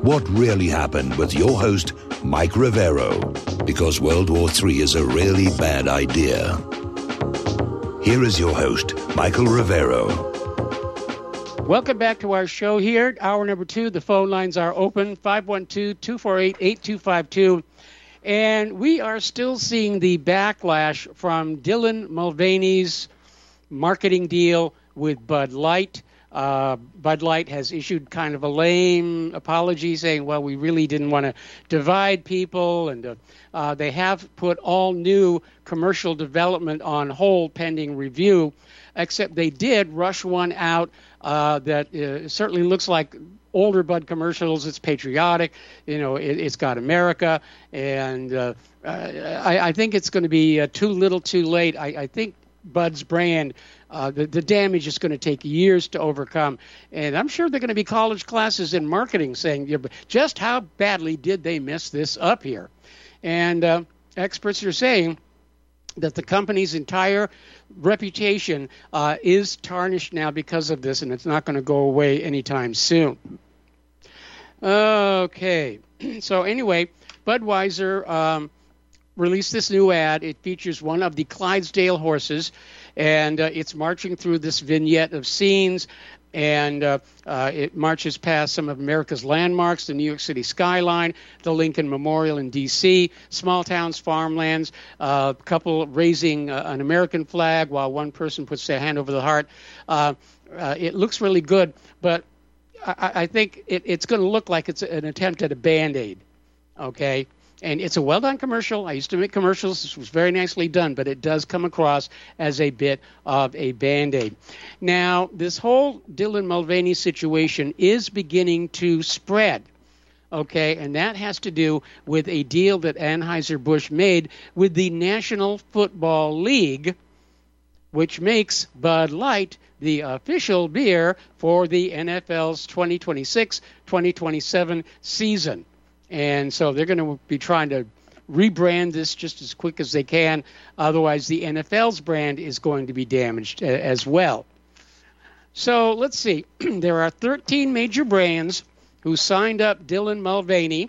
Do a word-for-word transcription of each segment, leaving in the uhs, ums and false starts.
What really happened with your host, Mike Rivero, because World War Three is a really bad idea. Here is your host, Michael Rivero. Welcome back to our show here. Hour number two. The phone lines are open, five one two, two four eight, eight two five two. And we are still seeing the backlash from Dylan Mulvaney's marketing deal with Bud Light. Uh, Bud Light has issued kind of a lame apology saying, well, we really didn't want to divide people. And uh, uh, they have put all new commercial development on hold pending review, except they did rush one out uh, that uh, certainly looks like older Bud commercials. It's patriotic. You know, it, it's got America. And uh, I, I think it's going to be uh, too little too late. I, I think Bud's brand, uh, the, the damage is going to take years to overcome. And I'm sure there are going to be college classes in marketing saying, yeah, but just how badly did they mess this up here? And uh, experts are saying that the company's entire reputation uh, is tarnished now because of this, and it's not going to go away anytime soon. Okay. So anyway, Budweiser um, released this new ad. It features one of the Clydesdale horses, and uh, it's marching through this vignette of scenes, and uh, uh, it marches past some of America's landmarks, the New York City skyline, the Lincoln Memorial in D C, small towns, farmlands, a uh, couple raising uh, an American flag while one person puts their hand over the heart. Uh, uh, it looks really good, but I, I think it, it's going to look like it's an attempt at a Band-Aid, okay? And it's a well-done commercial. I used to make commercials. This was very nicely done, but it does come across as a bit of a Band-Aid. Now, this whole Dylan Mulvaney situation is beginning to spread, okay? And that has to do with a deal that Anheuser-Busch made with the National Football League, which makes Bud Light the official beer for the N F L's twenty twenty-six twenty twenty-seven season. And so they're going to be trying to rebrand this just as quick as they can. Otherwise, the N F L's brand is going to be damaged uh, as well. So let's see. There are thirteen major brands who signed up Dylan Mulvaney.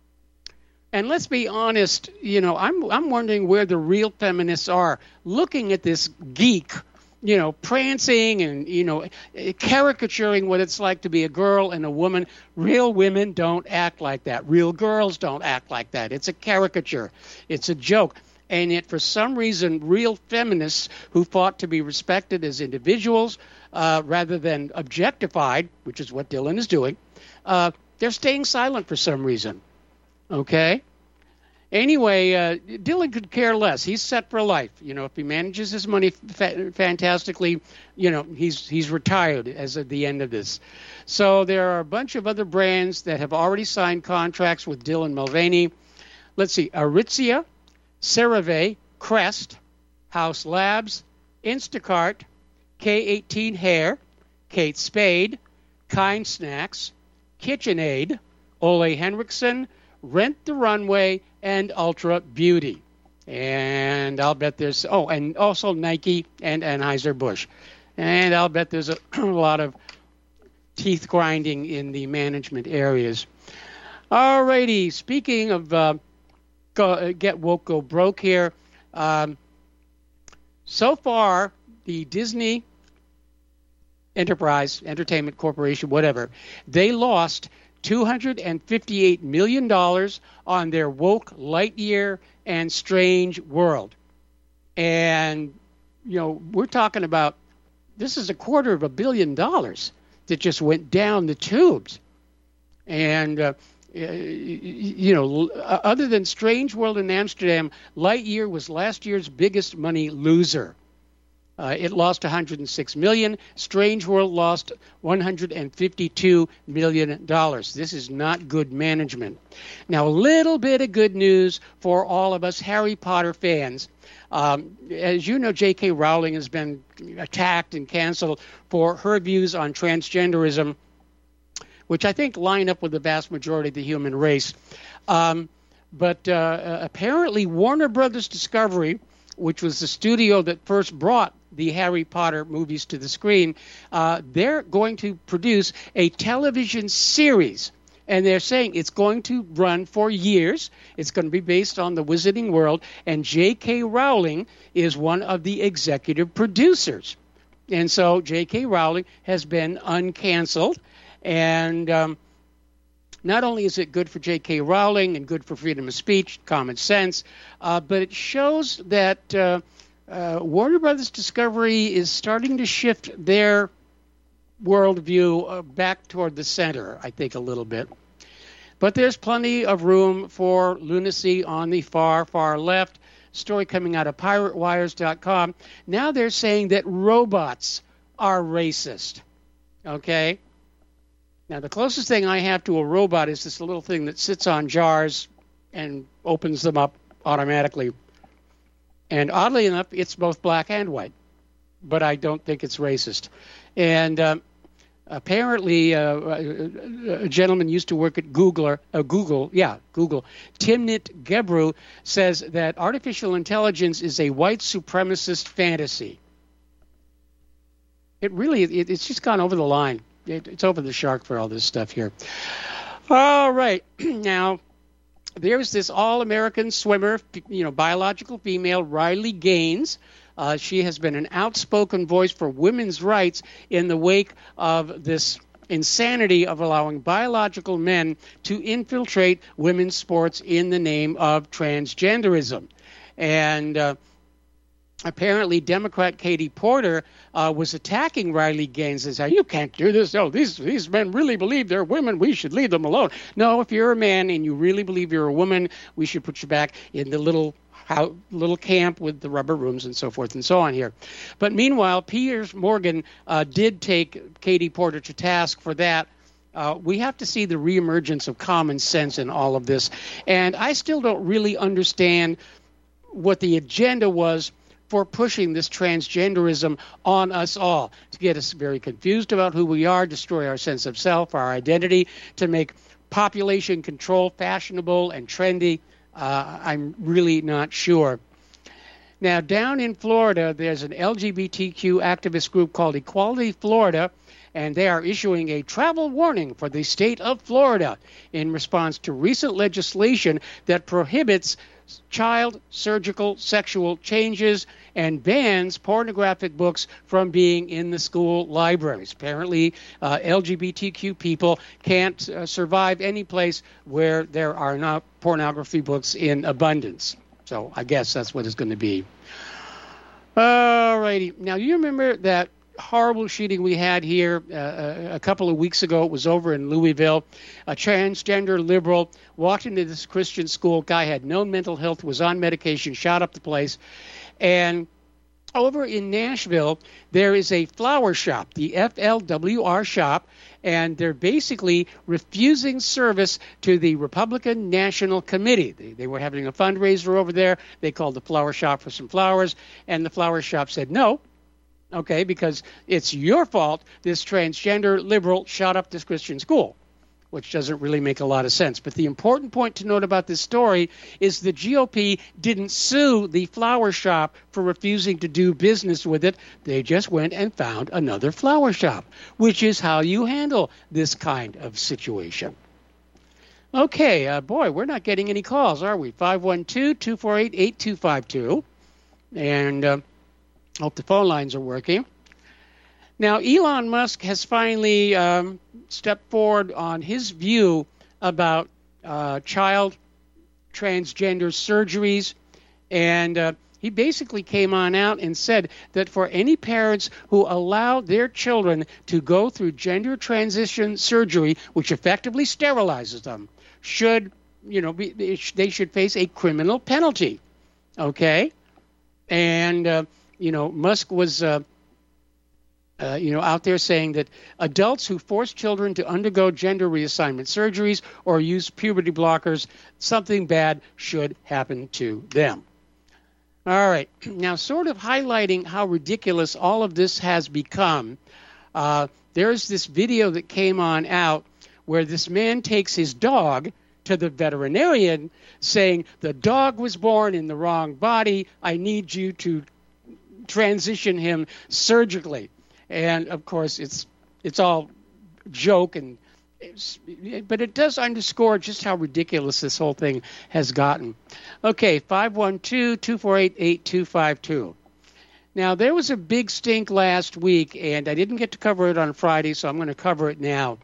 And let's be honest, you know, I'm I'm wondering where the real feminists are looking at this geek, you know, prancing and, you know, caricaturing what it's like to be a girl and a woman. Real women don't act like that. Real girls don't act like that. It's a caricature. It's a joke. And yet, for some reason, real feminists who fought to be respected as individuals uh, rather than objectified, which is what Dylan is doing, uh, they're staying silent for some reason. Okay? Anyway, uh, Dylan could care less. He's set for life. You know, if he manages his money fa- fantastically, you know, he's he's retired as of the end of this. So there are a bunch of other brands that have already signed contracts with Dylan Mulvaney. Let's see, Aritzia, CeraVe, Crest, House Labs, Instacart, K eighteen Hair, Kate Spade, Kind Snacks, KitchenAid, Ole Henriksen, Rent the Runway, and Ultra Beauty. And I'll bet there's, oh, and also Nike and Anheuser-Busch. And I'll bet there's a, a lot of teeth grinding in the management areas. All righty, speaking of uh, go, Get Woke, Go Broke here, um, so far the Disney Enterprise, Entertainment Corporation, whatever, they lost two hundred fifty-eight million dollars on their Woke Lightyear and Strange World. And, you know, we're talking about, this is a quarter of a billion dollars that just went down the tubes. And, uh, you know, other than Strange World in Amsterdam, Lightyear was last year's biggest money loser. Uh, it lost one hundred six million dollars. Strange World lost one hundred fifty-two million dollars. This is not good management. Now, a little bit of good news for all of us Harry Potter fans. Um, as you know, J K. Rowling has been attacked and canceled for her views on transgenderism, which I think line up with the vast majority of the human race. Um, but uh, apparently Warner Brothers Discovery, which was the studio that first brought the Harry Potter movies to the screen, uh, they're going to produce a television series And they're saying it's going to run for years. It's going to be based on the Wizarding World. And J K. Rowling is one of the executive producers. And so J K. Rowling has been uncanceled. And um, not only is it good for J K. Rowling and good for freedom of speech, common sense, uh, but it shows that uh, uh, Warner Brothers Discovery is starting to shift their worldview uh, back toward the center, I think, a little bit. But there's plenty of room for lunacy on the far, far left. Story coming out of pirate wires dot com. Now they're saying that robots are racist. Okay? Now, the closest thing I have to a robot is this little thing that sits on jars and opens them up automatically. And oddly enough, it's both black and white. But I don't think it's racist. And um, apparently, uh, a gentleman used to work at Google, uh, Google, yeah, Google, Timnit Gebru, says that artificial intelligence is a white supremacist fantasy. It really, it, it's just gone over the line. It, it's over the shark for all this stuff here. All right, now, there's this all-American swimmer, you know, biological female, Riley Gaines. Uh, she has been an outspoken voice for women's rights in the wake of this insanity of allowing biological men to infiltrate women's sports in the name of transgenderism. And uh, apparently Democrat Katie Porter uh, was attacking Riley Gaines and said, you can't do this. Oh, these, these men really believe they're women. We should leave them alone. No, if you're a man and you really believe you're a woman, we should put you back in the little How, little camp with the rubber rooms and so forth and so on here. But meanwhile, Piers Morgan uh, did take Katie Porter to task for that. Uh, we have to see the reemergence of common sense in all of this. And I still don't really understand what the agenda was for pushing this transgenderism on us all, to get us very confused about who we are, destroy our sense of self, our identity, to make population control fashionable and trendy. Uh, I'm really not sure. Now, down in Florida, there's an L G B T Q activist group called Equality Florida, and they are issuing a travel warning for the state of Florida in response to recent legislation that prohibits child surgical sexual changes and bans pornographic books from being in the school libraries. Apparently, uh, L G B T Q people can't uh, survive any place where there are not pornography books in abundance. So I guess that's what it's going to be. All righty. Now, you remember that horrible shooting we had here uh, a couple of weeks ago? It was over in Louisville. A transgender liberal walked into this Christian school. Guy had no mental health, was on medication, shot up the place. And over in Nashville, there is a flower shop, the F L W R shop, and they're basically refusing service to the Republican National Committee. They, they were having a fundraiser over there. They called the flower shop for some flowers, and the flower shop said no. Okay, because it's your fault this transgender liberal shot up this Christian school, which doesn't really make a lot of sense. But the important point to note about this story is the G O P didn't sue the flower shop for refusing to do business with it. They just went and found another flower shop, which is how you handle this kind of situation. Okay, uh, boy, we're not getting any calls, are we? five one two, two four eight, eight two five two. And uh, hope the phone lines are working. Now, Elon Musk has finally um, stepped forward on his view about uh, child transgender surgeries, and uh, he basically came on out and said that for any parents who allow their children to go through gender transition surgery, which effectively sterilizes them, should, you know, be, they should face a criminal penalty. Okay? And, uh, you know, Musk was... Uh, Uh, you know, out there saying that adults who force children to undergo gender reassignment surgeries or use puberty blockers, something bad should happen to them. All right. Now, sort of highlighting how ridiculous all of this has become, uh, there's this video that came on out where this man takes his dog to the veterinarian saying, the dog was born in the wrong body. I need you to transition him surgically. And, of course, it's it's all joke and but it does underscore just how ridiculous this whole thing has gotten. Okay, five one two, two four eight, eight two five two. Now, there was a big stink last week, and I didn't get to cover it on Friday, so I'm going to cover it now.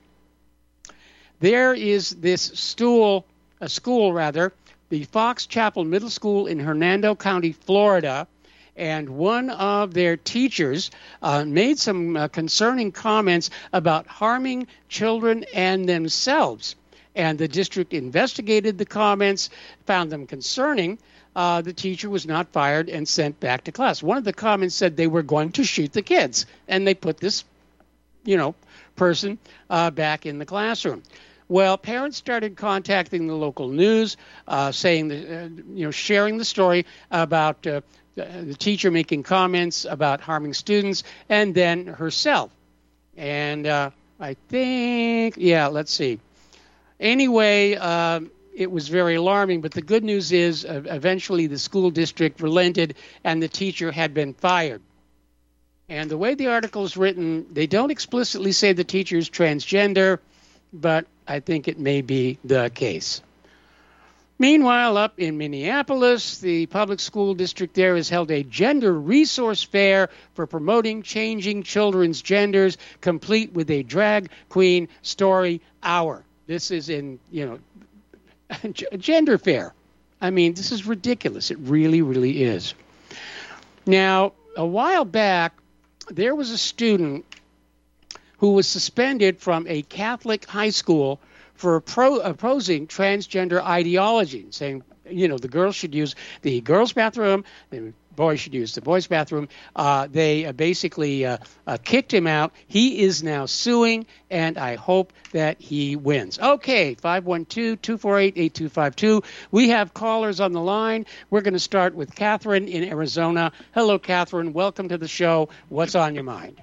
There is this stool, a school rather, the Fox Chapel Middle School in Hernando County, Florida, and one of their teachers uh, made some uh, concerning comments about harming children and themselves. And the district investigated the comments, found them concerning. Uh, the teacher was not fired and sent back to class. One of the comments said they were going to shoot the kids, and they put this, you know, person uh, back in the classroom. Well, parents started contacting the local news, uh, saying, that, uh, you know, sharing the story about uh, the teacher making comments about harming students, and then herself. And uh, I think, yeah, let's see. Anyway, uh, it was very alarming, but the good news is uh, eventually the school district relented and the teacher had been fired. And the way the article is written, they don't explicitly say the teacher is transgender, but I think it may be the case. Meanwhile, up in Minneapolis, the public school district there has held a gender resource fair for promoting changing children's genders, complete with a drag queen story hour. This is in, you know, a gender fair. I mean, this is ridiculous. It really, really is. Now, a while back, there was a student who was suspended from a Catholic high school for pro- opposing transgender ideology, saying, you know, the girls should use the girls' bathroom, the boys should use the boys' bathroom. Uh, they uh, basically uh, uh, kicked him out. He is now suing, and I hope that he wins. Okay, five one two, two four eight, eight two five two. We have callers on the line. We're going to start with Catherine in Arizona. Hello, Catherine. Welcome to the show. What's on your mind?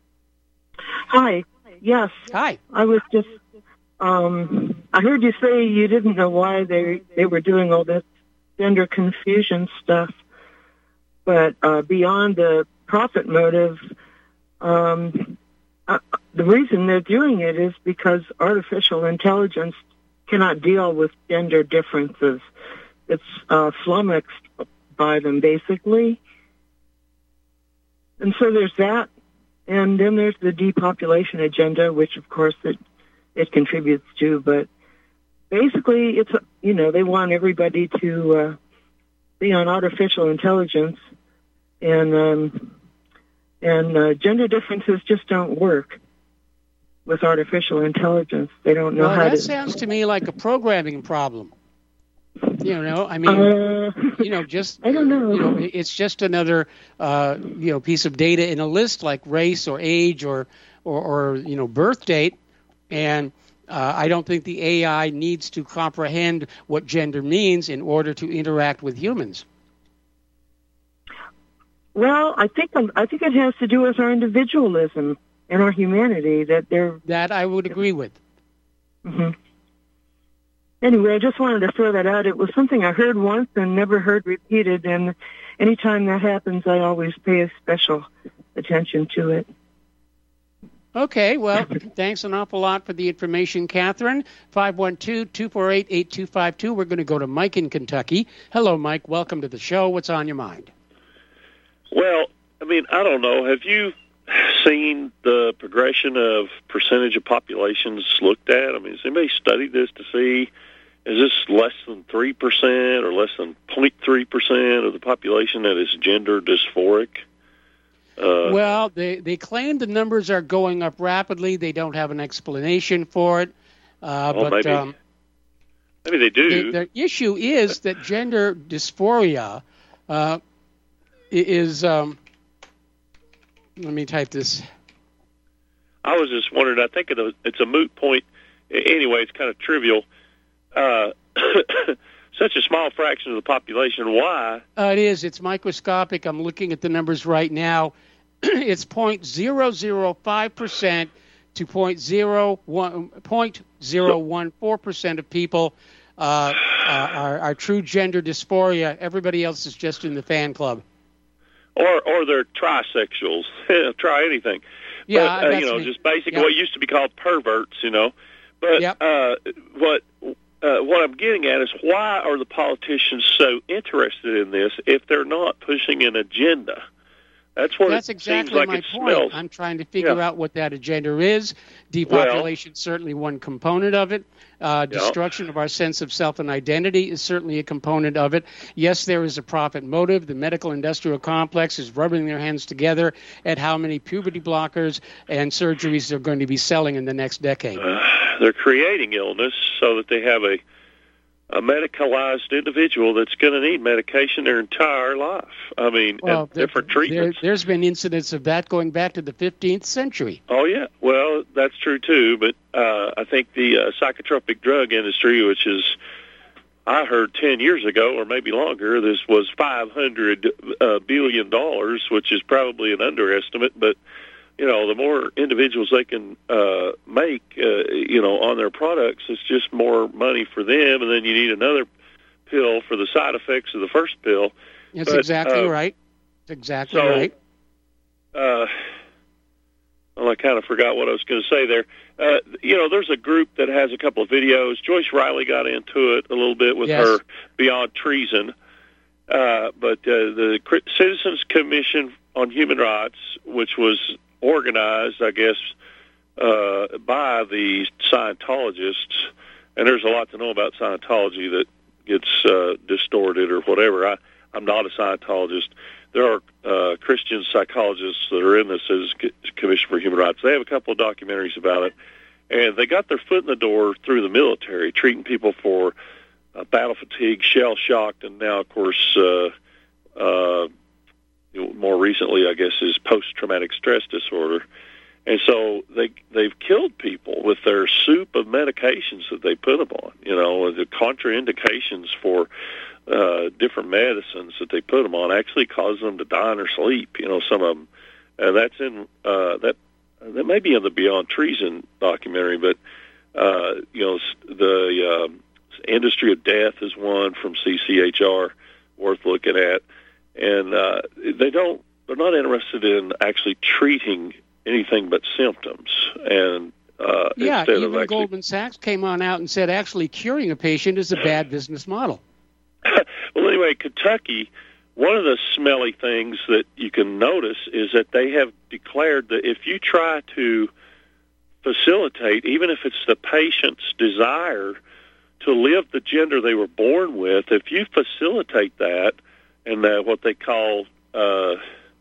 Hi. Yes. Hi. I was just, um, I heard you say you didn't know why they they were doing all this gender confusion stuff, but uh, beyond the profit motive, um, uh, the reason they're doing it is because artificial intelligence cannot deal with gender differences. It's uh, flummoxed by them, basically. And so there's that. And then there's the depopulation agenda, which, of course, it, it contributes to. But basically, it's, you know, they want everybody to uh, be on artificial intelligence. And um, and uh, gender differences just don't work with artificial intelligence. They don't know well, how that to... That sounds to me like a programming problem. You know, I mean, uh, you know, just I don't know. You know, it's just another uh, you know piece of data in a list like race or age or or, or you know birth date, and uh, I don't think the A I needs to comprehend what gender means in order to interact with humans. Well, I think I think it has to do with our individualism and our humanity that they're that I would agree with. Mm-hmm. Anyway, I just wanted to throw that out. It was something I heard once and never heard repeated, and anytime that happens, I always pay a special attention to it. Okay, well, thanks an awful lot for the information, Catherine. five one two, two four eight, eight two five two. We're going to go to Mike in Kentucky. Hello, Mike. Welcome to the show. What's on your mind? Well, I mean, I don't know. Have you seen the progression of percentage of populations looked at? I mean, has anybody studied this to see, is this less than three percent or less than zero point three percent of the population that is gender dysphoric? Uh, well, they, they claim the numbers are going up rapidly. They don't have an explanation for it. Uh, well, but maybe, um, maybe they do. The, the issue is that gender dysphoria uh, is... Um, let me type this. I was just wondering, I think it's a moot point. Anyway, it's kind of trivial. Uh, such a small fraction of the population. Why? Uh, it is. It's microscopic. I'm looking at the numbers right now. It's zero point zero zero five percent to zero point zero one, zero point zero one four percent of people uh, are, are true gender dysphoria. Everybody else is just in the fan club. Or, or they're trisexuals. Try anything. Yeah, but, uh, you know, me. just basically yeah. what used to be called perverts, you know. But yep. uh, what uh, what I'm getting at is, why are the politicians so interested in this if they're not pushing an agenda? That's what That's it exactly seems like my it point. smells. I'm trying to figure Yeah. out what that agenda is. Depopulation is certainly one component of it. Uh, destruction Yeah. of our sense of self and identity is certainly a component of it. Yes, there is a profit motive. The medical industrial complex is rubbing their hands together at how many puberty blockers and surgeries they're going to be selling in the next decade. Uh, they're creating illness so that they have a a medicalized individual that's going to need medication their entire life. I mean, Well, and there- different treatments. There, there's been incidents of that going back to the fifteenth century. Oh, yeah. Well, that's true, too. But uh, I think the uh, psychotropic drug industry, which is, I heard ten years ago, or maybe longer, this was five hundred uh, billion dollars, which is probably an underestimate. But, you know, the more individuals they can uh, make, uh, you know, on their products, it's just more money for them. And then you need another pill for the side effects of the first pill. That's But, exactly uh, right. That's exactly so, right. Uh, well, I kind of forgot what I was going to say there. Uh, you know, there's a group that has a couple of videos. Joyce Riley got into it a little bit with Yes. her Beyond Treason. Uh, but uh, the Citizens Commission on Human Rights, which was organized, I guess, uh, by the Scientologists, and there's a lot to know about Scientology that gets uh, distorted or whatever. I, I'm not a Scientologist. There are uh, Christian psychologists that are in the Citizens Commission for Human Rights. They have a couple of documentaries about it, and they got their foot in the door through the military, treating people for uh, battle fatigue, shell-shocked, and now, of course, uh, uh, more recently, I guess, is post-traumatic stress disorder. And so they, they've killed people with their soup of medications that they put them on, you know, the contraindications for uh, different medicines that they put them on actually cause them to die in their sleep, you know, some of them. And that's in, uh, that, that may be in the Beyond Treason documentary, but, uh, you know, the um, Industry of Death is one from C C H R worth looking at. And uh, they don't, they're not interested in actually treating anything but symptoms. And uh, Yeah, instead even of actually, Goldman Sachs came on out and said actually curing a patient is a bad business model. well, anyway, Kentucky, one of the smelly things that you can notice is that they have declared that if you try to facilitate, even if it's the patient's desire to live the gender they were born with, if you facilitate that, and uh, what they call, uh, uh,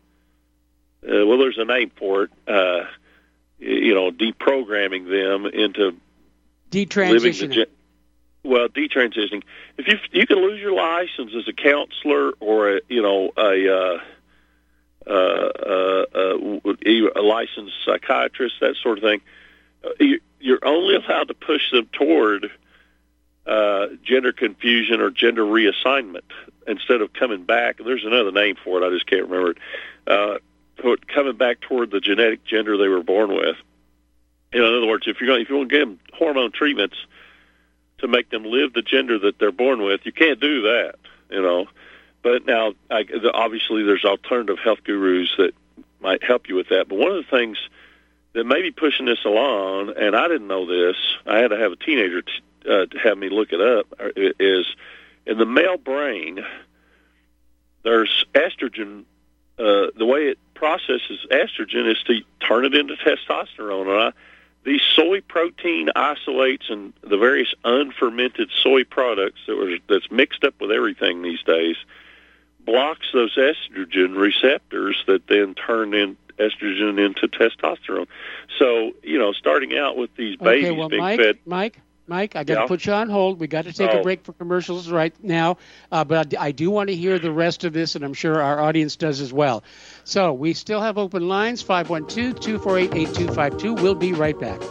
well, there's a name for it, uh, you know, deprogramming them into living the gen- well, detransitioning. If you you can lose your license as a counselor or a you know a uh, uh, uh, uh, a licensed psychiatrist, that sort of thing, you, you're only allowed to push them toward uh, gender confusion or gender reassignment instead of coming back. There's another name for it. I just can't remember it. Uh, coming back toward the genetic gender they were born with. You know, in other words, if you're going, if you want to give them hormone treatments to make them live the gender that they're born with, you can't do that. You know, but now I, obviously there's alternative health gurus that might help you with that. But one of the things that may be pushing this along, and I didn't know this, I had to have a teenager t- uh, to have me look it up, is in the male brain, there's estrogen. Uh, the way it processes estrogen is to turn it into testosterone. And I, these soy protein isolates and the various unfermented soy products that was that's mixed up with everything these days blocks those estrogen receptors that then turn in estrogen into testosterone. So, you know, starting out with these babies okay, well, being Mike, fed. Mike, Mike, I got to Yeah. put you on hold. We got to take Oh. a break for commercials right now, uh, but I, I do want to hear the rest of this, and I'm sure our audience does as well. So we still have open lines, five one two, two four eight, eight two five two. We'll be right back.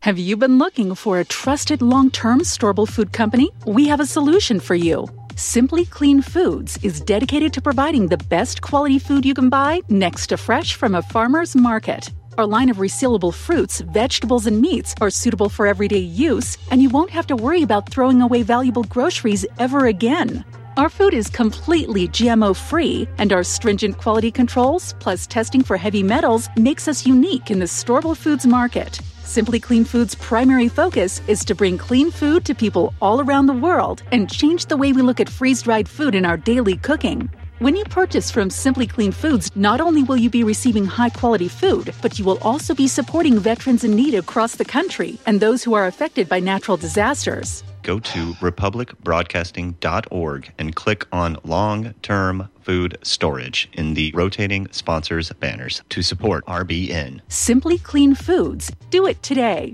Have you been looking for a trusted long-term storable food company? We have a solution for you. Simply Clean Foods is dedicated to providing the best quality food you can buy next to fresh from a farmer's market. Our line of resealable fruits, vegetables, and meats are suitable for everyday use, and you won't have to worry about throwing away valuable groceries ever again. Our food is completely G M O-free, and our stringent quality controls, plus testing for heavy metals, makes us unique in the storable foods market. Simply Clean Foods' primary focus is to bring clean food to people all around the world and change the way we look at freeze-dried food in our daily cooking. When you purchase from Simply Clean Foods, not only will you be receiving high-quality food, but you will also be supporting veterans in need across the country and those who are affected by natural disasters. Go to republic broadcasting dot org and click on Long-Term Food Storage in the rotating sponsors banners to support R B N. Simply Clean Foods. Do it today.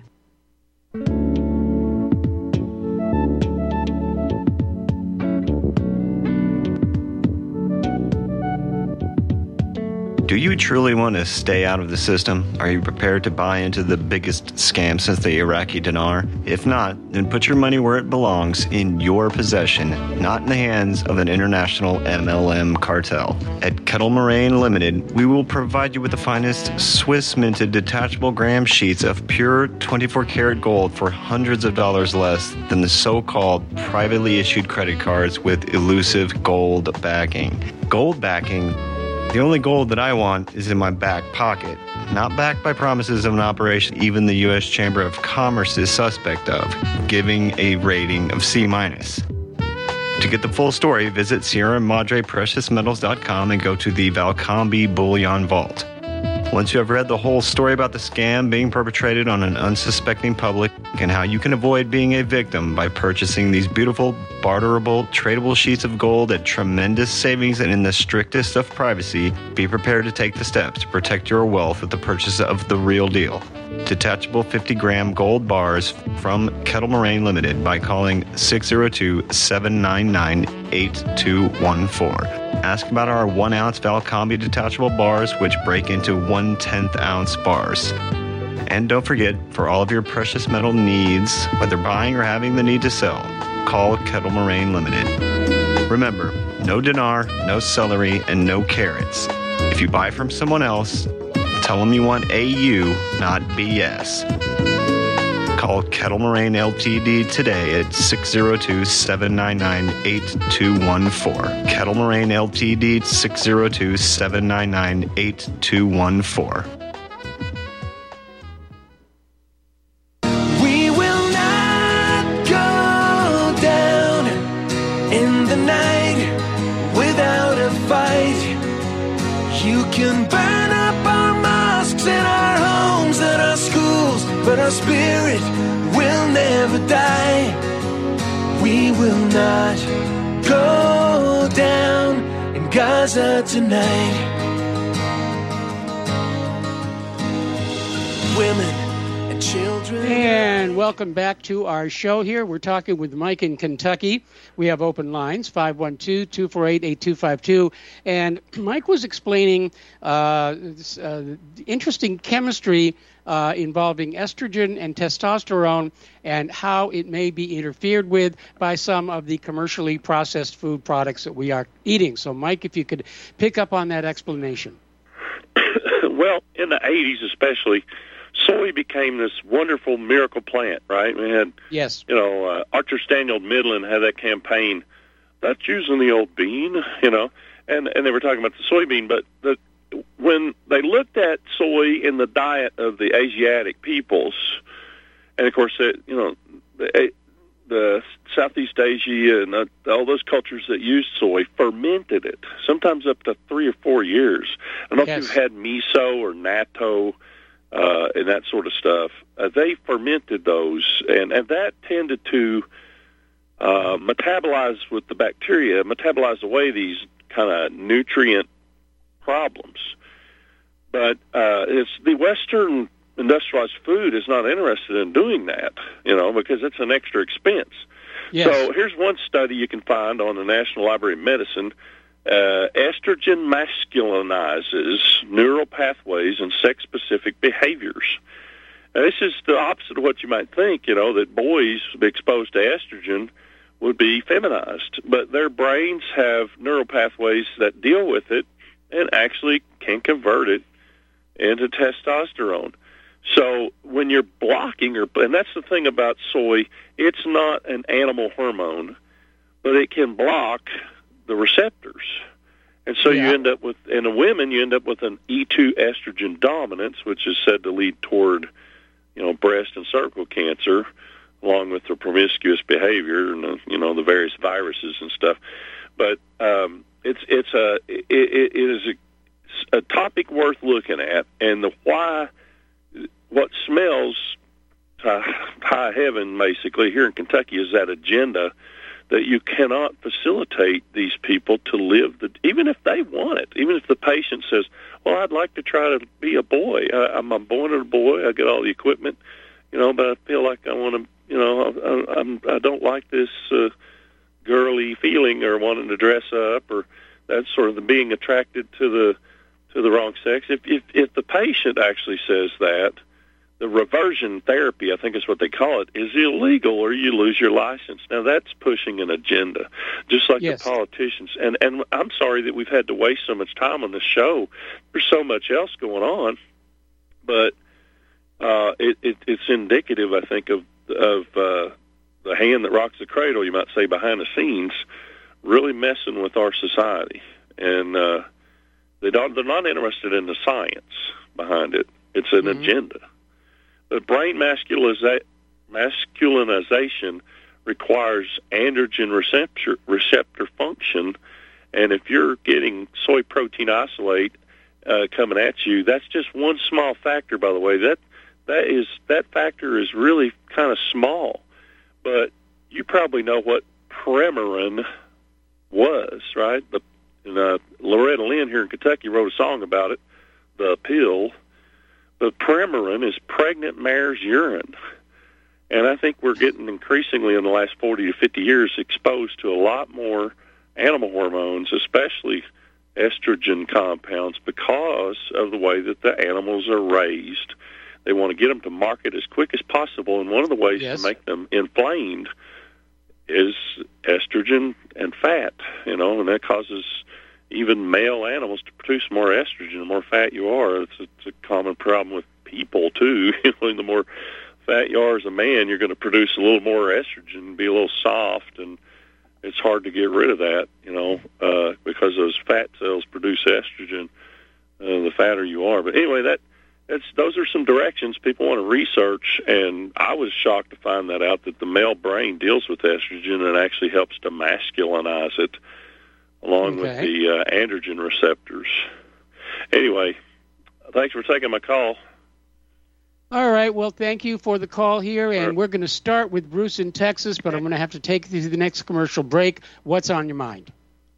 Do you truly want to stay out of the system? Are you prepared to buy into the biggest scam since the Iraqi dinar? If not, then put your money where it belongs, in your possession, not in the hands of an international M L M cartel. At Kettle Moraine Limited, we will provide you with the finest Swiss-minted detachable gram sheets of pure twenty-four karat gold for hundreds of dollars less than the so-called privately issued credit cards with elusive gold backing. Gold backing? The only gold that I want is in my back pocket, not backed by promises of an operation even the U S Chamber of Commerce is suspect of, giving a rating of C minus. To get the full story, visit Sierra Madre Precious Metals dot com and go to the Valcombe Bullion Vault. Once you have read the whole story about the scam being perpetrated on an unsuspecting public and how you can avoid being a victim by purchasing these beautiful, barterable, tradable sheets of gold at tremendous savings and in the strictest of privacy, be prepared to take the steps to protect your wealth with the purchase of the real deal. Detachable fifty gram gold bars from Kettle Moraine Limited by calling six oh two, seven nine nine, eight two one four. Ask about our one ounce Valcombe detachable bars, which break into one tenth ounce bars. And don't forget, for all of your precious metal needs, whether buying or having the need to sell, call Kettle Moraine Limited. Remember, no dinar, no celery, and no carrots. If you buy from someone else, tell them you want A U, not B S. Call Kettle Moraine L T D today at six oh two, seven nine nine, eight two one four. Kettle Moraine L T D, six oh two, seven nine nine, eight two one four. We will not go down in the night without a fight. You can burn up our mosques and our homes and our schools, but our spirit will never die. We will not go down in Gaza tonight. Women and children. And welcome back to our show here. We're talking with Mike in Kentucky. We have open lines, five one two, two four eight, eight two five two. And Mike was explaining uh, this, uh, interesting chemistry uh, involving estrogen and testosterone and how it may be interfered with by some of the commercially processed food products that we are eating. So, Mike, if you could pick up on that explanation. Well, in the eighties especially, soy became this wonderful miracle plant, right? We had, yes, you know, uh, Archer Staniel Midland had that campaign, that's using the old bean, you know, and and they were talking about the soybean, but the, when they looked at soy in the diet of the Asiatic peoples, and of course, it, you know, the, the Southeast Asia and uh, all those cultures that used soy fermented it, sometimes up to three or four years. I don't know yes. if you've had miso or natto, Uh, and that sort of stuff. Uh, they fermented those, and, and that tended to uh, metabolize with the bacteria, metabolize away these kind of nutrient problems. But uh, it's the Western industrialized food is not interested in doing that, you know, because it's an extra expense. Yes. So here's one study you can find on the National Library of Medicine. Uh, estrogen masculinizes neural pathways and sex-specific behaviors. And this is the opposite of what you might think, you know, that boys exposed to estrogen would be feminized. But their brains have neural pathways that deal with it and actually can convert it into testosterone. So when you're blocking, or, and that's the thing about soy, it's not an animal hormone, but it can block the receptors. And so yeah. you end up with, in a women, you end up with an E two estrogen dominance, which is said to lead toward, you know, breast and cervical cancer, along with the promiscuous behavior and the, you know, the various viruses and stuff. But um, it's it's a it, it is a, a topic worth looking at, and the why. What smells to high heaven, basically, here in Kentucky is that agenda that you cannot facilitate these people to live, the, even if they want it, even if the patient says, well, I'd like to try to be a boy. I, I'm, I'm born a boy. I get all the equipment, you know, but I feel like I want to, you know, I, I'm, I don't like this uh, girly feeling or wanting to dress up or that sort of the being attracted to the to the wrong sex. If, if, if the patient actually says that, the reversion therapy, I think is what they call it, is illegal or you lose your license. Now, that's pushing an agenda, just like yes. the politicians. And, and I'm sorry that we've had to waste so much time on this show. There's so much else going on. But uh, it, it, it's indicative, I think, of, of uh, the hand that rocks the cradle, you might say, behind the scenes, really messing with our society. And uh, they don't, they're not interested in the science behind it. It's an mm-hmm. agenda. But brain masculiniza- masculinization requires androgen receptor, receptor function, and if you're getting soy protein isolate uh, coming at you, that's just one small factor, by the way. That that is that factor is really kind of small, but you probably know what Premarin was, right? The, and, uh, Loretta Lynn here in Kentucky wrote a song about it, the pill. But Premarin is pregnant mare's urine. And I think we're getting increasingly in the last forty to fifty years exposed to a lot more animal hormones, especially estrogen compounds, because of the way that the animals are raised. They want to get them to market as quick as possible, and one of the ways yes. to make them inflamed is estrogen and fat, you know, and that causes even male animals to produce more estrogen. The more fat you are, it's, it's a common problem with people, too. The more fat you are as a man, you're going to produce a little more estrogen, be a little soft, and it's hard to get rid of that, you know, uh, because those fat cells produce estrogen, uh, the fatter you are. But anyway, that that's those are some directions people want to research, and I was shocked to find that out, that the male brain deals with estrogen and actually helps to masculinize it, along okay. with the uh, androgen receptors. Anyway, thanks for taking my call. All right. Well, thank you for the call here, and right. we're going to start with Bruce in Texas, but I'm going to have to take you to the next commercial break. What's on your mind?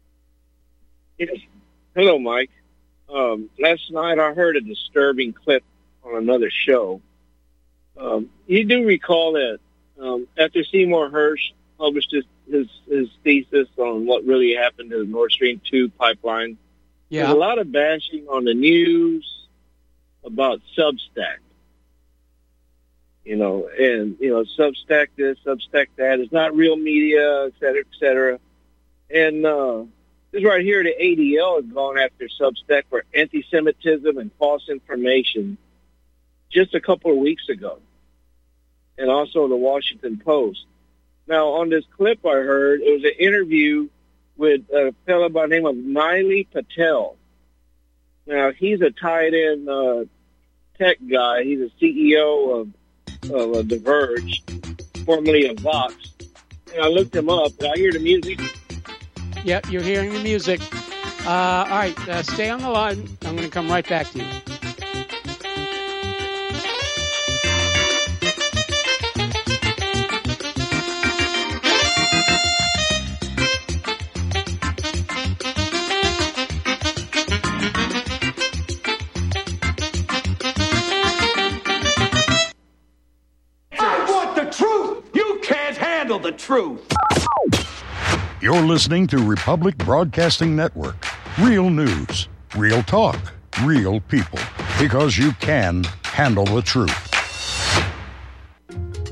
Yes. Hello, Mike. Um, last night I heard a disturbing clip on another show. Um, you do recall that um, after Seymour Hersh published his, his his thesis on what really happened to the Nord Stream two pipeline. Yeah. There's a lot of bashing on the news about Substack. You know, and, you know, Substack this, Substack that. It's not real media, et cetera, et cetera. And uh, this right here, the A D L has gone after Substack for anti-Semitism and false information just a couple of weeks ago. And also the Washington Post. Now, on this clip I heard, it was an interview with a fellow by the name of Nilay Patel. Now, he's a tied-in uh, tech guy. He's a C E O of, of uh, The Verge, formerly of Vox. And I looked him up, and I hear the music. Yep, you're hearing the music. Uh, all right, uh, stay on the line. I'm going to come right back to you. The truth. You're listening to Republic Broadcasting Network. Real news, real talk, real people. Because you can handle the truth.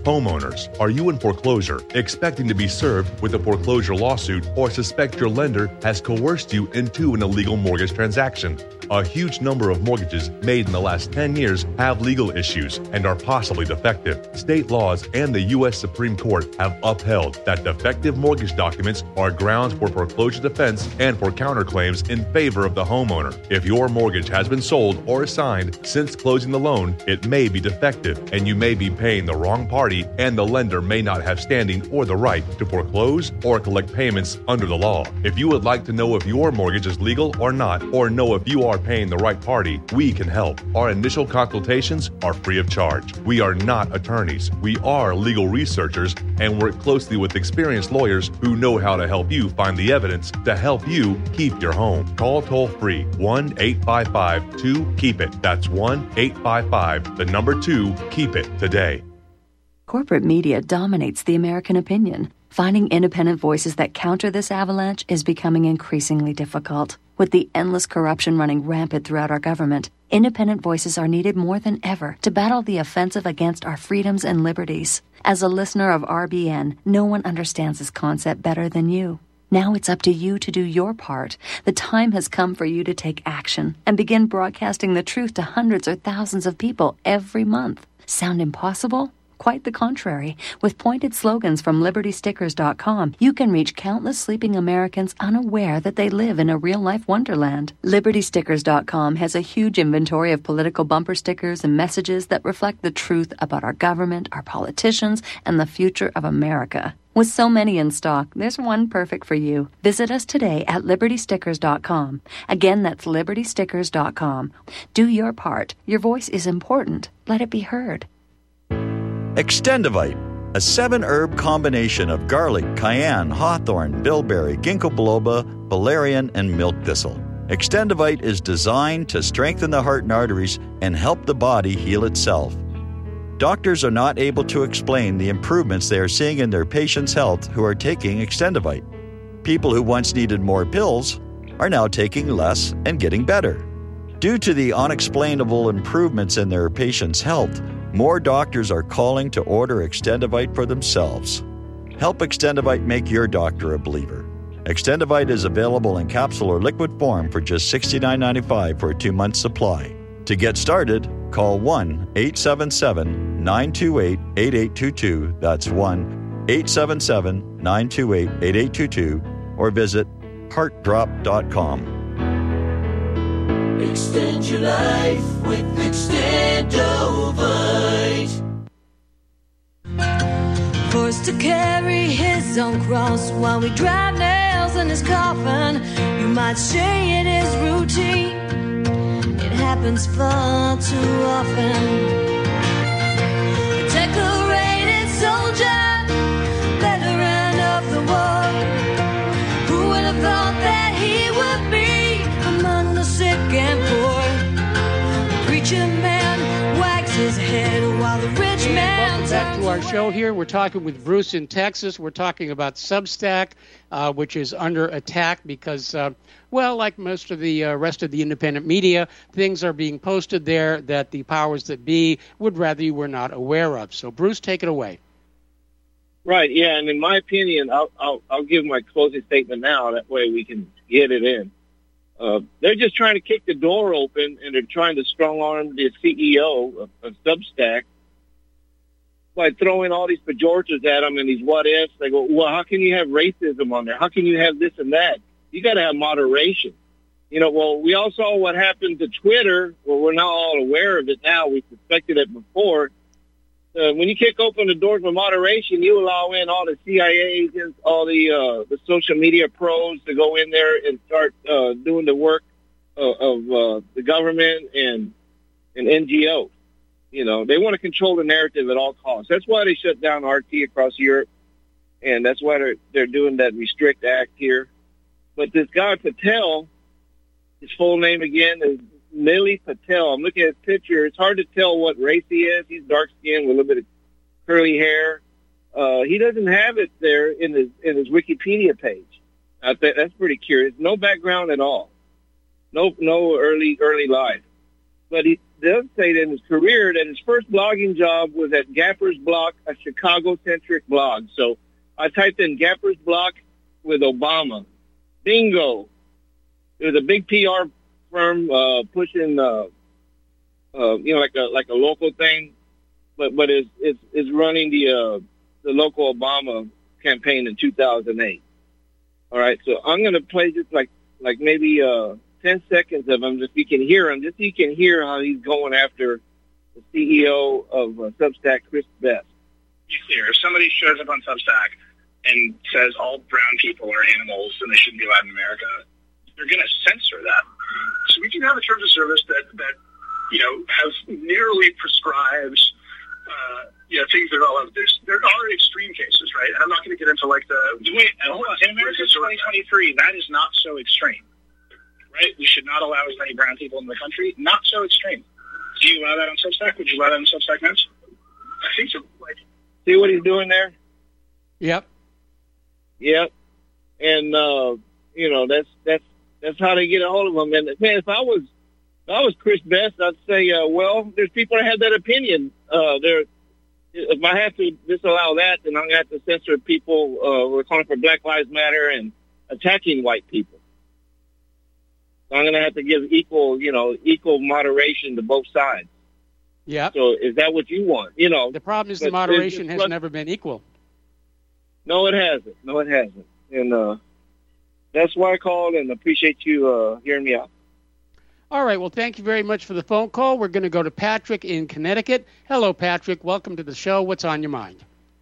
Homeowners, are you in foreclosure, expecting to be served with a foreclosure lawsuit, or suspect your lender has coerced you into an illegal mortgage transaction? A huge number of mortgages made in the last ten years have legal issues and are possibly defective. State laws and the U S Supreme Court have upheld that defective mortgage documents are grounds for foreclosure defense and for counterclaims in favor of the homeowner. If your mortgage has been sold or assigned since closing the loan, it may be defective and you may be paying the wrong party, and the lender may not have standing or the right to foreclose or collect payments under the law. If you would like to know if your mortgage is legal or not, or know if you are paying the right party, we can help. Our initial consultations are free of charge. We are not attorneys. We are legal researchers and work closely with experienced lawyers who know how to help you find the evidence to help you keep your home. Call toll free one eight five five two keep it. That's one eight five five, the number two, keep it today. Corporate media dominates the American opinion. Finding independent voices that counter this avalanche is becoming increasingly difficult. With the endless corruption running rampant throughout our government, independent voices are needed more than ever to battle the offensive against our freedoms and liberties. As a listener of R B N, no one understands this concept better than you. Now it's up to you to do your part. The time has come for you to take action and begin broadcasting the truth to hundreds or thousands of people every month. Sound impossible? Quite the contrary. With pointed slogans from Liberty Stickers dot com, you can reach countless sleeping Americans unaware that they live in a real-life wonderland. Liberty Stickers dot com has a huge inventory of political bumper stickers and messages that reflect the truth about our government, our politicians, and the future of America. With so many in stock, there's one perfect for you. Visit us today at Liberty Stickers dot com. Again, that's Liberty Stickers dot com. Do your part. Your voice is important. Let it be heard. Extendivite, a seven-herb combination of garlic, cayenne, hawthorn, bilberry, ginkgo biloba, valerian, and milk thistle. Extendivite is designed to strengthen the heart and arteries and help the body heal itself. Doctors are not able to explain the improvements they are seeing in their patients' health who are taking Extendivite. People who once needed more pills are now taking less and getting better. Due to the unexplainable improvements in their patients' health, more doctors are calling to order Extendivite for themselves. Help Extendivite make your doctor a believer. Extendivite is available in capsule or liquid form for just sixty-nine ninety-five for a two-month supply. To get started, call one eight seven seven nine two eight eight eight two two. That's one eight seven seven nine two eight eight eight two two, or visit heart drop dot com. Extend your life with Extendovite. Forced to carry his own cross while we drive nails in his coffin. You might say it is routine. It happens far too often. A decorated soldier, veteran of the war. Who would have thought that he would be among the sick and poor? The preacher man wags his head while the rich man. Welcome back to our show here. We're talking with Bruce in Texas. We're talking about Substack, uh, which is under attack because, uh, well, like most of the uh, rest of the independent media, things are being posted there that the powers that be would rather you were not aware of. So, Bruce, take it away. Right, yeah, and in my opinion, I'll, I'll, I'll give my closing statement now. That way we can get it in. Uh, they're just trying to kick the door open, and they're trying to strong-arm the C E O of, of Substack by throwing all these pejoratives at them and these what-ifs. They go, well, how can you have racism on there? How can you have this and that? You got to have moderation. You know, well, we all saw what happened to Twitter. Well, we're not all aware of it now. We suspected it before. Uh, when you kick open the doors for moderation, you allow in all the C I A agents, all the uh, the social media pros to go in there and start uh, doing the work uh, of uh, the government and and N G Os. You know, they want to control the narrative at all costs. That's why they shut down R T across Europe, and that's why they're they're doing that Restrict Act here. But this guy Patel, his full name again is Nilay Patel. I'm looking at his picture. It's hard to tell what race he is. He's dark-skinned with a little bit of curly hair. Uh, he doesn't have it there in his in his Wikipedia page. I think that's pretty curious. No background at all. No no early early life. But he does say that in his career that his first blogging job was at Gapper's Block, a Chicago-centric blog. So I typed in Gapper's Block with Obama. Bingo. It was a big P R firm uh, pushing, uh, uh, you know, like a like a local thing, but but it's it's, it's running the uh, the local Obama campaign in two thousand eight. All right, so I'm going to play just like like maybe uh, ten seconds of him, just so you can hear him, just so you can hear how he's going after the C E O of uh, Substack, Chris Best. Be clear, if somebody shows up on Substack and says all brown people are animals and they shouldn't be allowed in America, they're going to censor that. So we can have a terms of service that, that you know, has nearly prescribed, uh, you know, things that are allowed. There's, there are extreme cases, right? And I'm not going to get into, like, the... Wait, hold on. In America twenty twenty-three, that is not so extreme, right? We should not allow as many brown people in the country. Not so extreme. Do you allow that on Substack? Would you allow that on Substack Notes? I think so. Like, see what he's doing there? Yep. Yep. And, uh, you know, that's that's that's how they get a hold of him. And, man, if I was if I was Chris Best, I'd say, uh, well, there's people that have that opinion. Uh, there, if I have to disallow that, then I'm going to have to censor people uh, who are calling for Black Lives Matter and attacking white people. So I'm going to have to give equal, you know, equal moderation to both sides. Yeah. So is that what you want? You know, the problem is the moderation has never been equal. No, it hasn't. No, it hasn't. And uh, that's why I called, and appreciate you uh, hearing me out. All right. Well, thank you very much for the phone call. We're going to go to Patrick in Connecticut. Hello, Patrick. Welcome to the show. What's on your mind?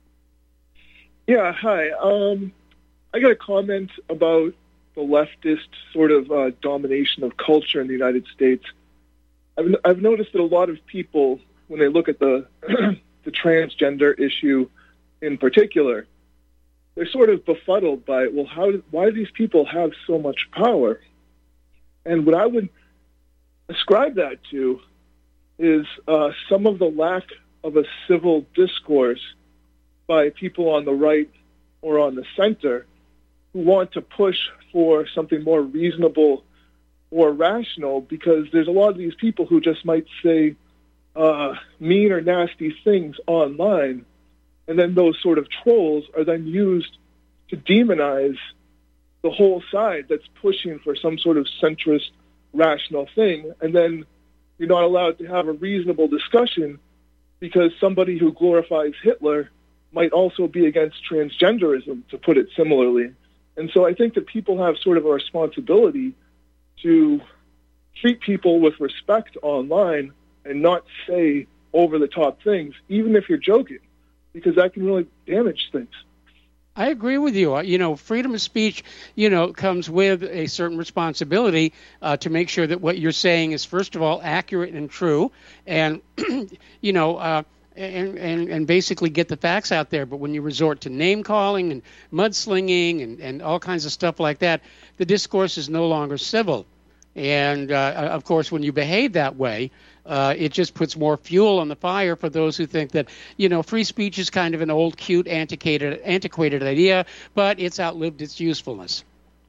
Yeah, hi. Um, I got a comment about the leftist sort of uh, domination of culture in the United States. I've, I've noticed that a lot of people, when they look at the the transgender issue in particular, they're sort of befuddled by, well, how? Why do these people have so much power? And what I would ascribe that to is uh, some of the lack of a civil discourse by people on the right or on the center who want to push for something more reasonable or rational, because there's a lot of these people who just might say uh, mean or nasty things online, and then those sort of trolls are then used to demonize the whole side that's pushing for some sort of centrist, rational thing, and then you're not allowed to have a reasonable discussion because somebody who glorifies Hitler might also be against transgenderism, to put it similarly. And so I think that people have sort of a responsibility to treat people with respect online and not say over-the-top things, even if you're joking, because that can really damage things. I agree with you. You know, freedom of speech, you know, comes with a certain responsibility uh, to make sure that what you're saying is, first of all, accurate and true, and, you know, uh, and, and, and basically get the facts out there. But when you resort to name-calling and mudslinging and, and all kinds of stuff like that, the discourse is no longer civil. And, uh, of course, when you behave that way, uh, it just puts more fuel on the fire for those who think that, you know, free speech is kind of an old, cute, antiquated, antiquated idea, but it's outlived its usefulness.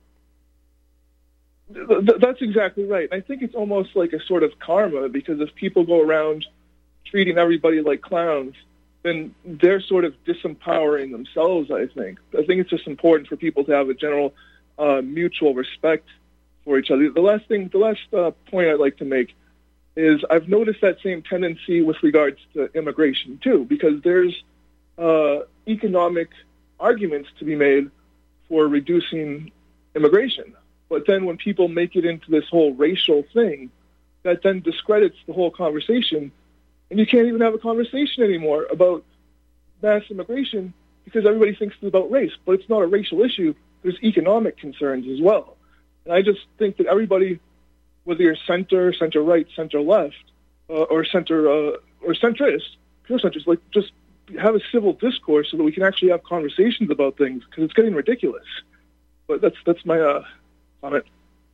Th- that's exactly right. I think it's almost like a sort of karma, because if people go around treating everybody like clowns, then they're sort of disempowering themselves, I think. I think it's just important for people to have a general uh, mutual respect for each other. The last thing, the last uh, point I'd like to make is I've noticed that same tendency with regards to immigration too, because there's uh, economic arguments to be made for reducing immigration. But then when people make it into this whole racial thing, that then discredits the whole conversation, and you can't even have a conversation anymore about mass immigration because everybody thinks it's about race, but it's not a racial issue. There's economic concerns as well. And I just think that everybody, whether you're center, center right, center left, uh, or center uh, or centrist, pure centrist, like just have a civil discourse so that we can actually have conversations about things, because it's getting ridiculous. But that's that's my uh, comment.